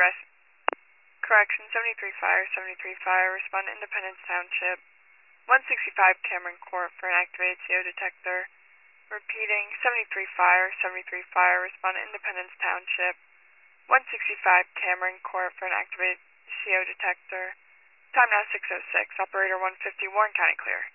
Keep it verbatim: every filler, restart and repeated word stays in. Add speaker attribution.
Speaker 1: rest. Correction, seventy-three fire, seventy-three fire, respond to Independence Township. one sixty-five Cameron Court for an activated C O detector. Repeating, seventy-three fire, seventy-three fire, respond to Independence Township. one sixty-five Cameron Court for an activated C O detector. Time now six oh six, operator one fifty, Warren County clear.